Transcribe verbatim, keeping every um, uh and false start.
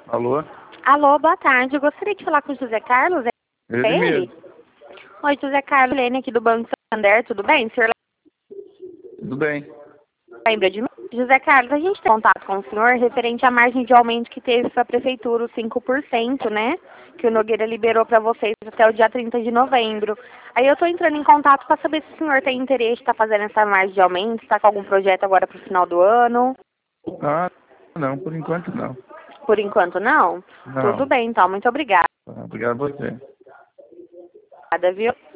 Alô? Alô, boa tarde. Eu gostaria de falar com o José Carlos. É Ele ele? mesmo. Oi, José Carlos, Lene aqui do Banco Santander. Tudo bem? O senhor Tudo bem. lembra de mim? José Carlos, a gente tem contato com o senhor referente à margem de aumento que teve para a Prefeitura, os cinco por cento, né? Que o Nogueira liberou para vocês até o dia trinta de novembro. Aí eu estou entrando em contato para saber se o senhor tem interesse em estar fazendo essa margem de aumento, está com algum projeto agora para o final do ano. Ah, não, por enquanto não. Por enquanto, não? Não. Tudo bem, então. Muito obrigada, Ah, obrigado a você. viu?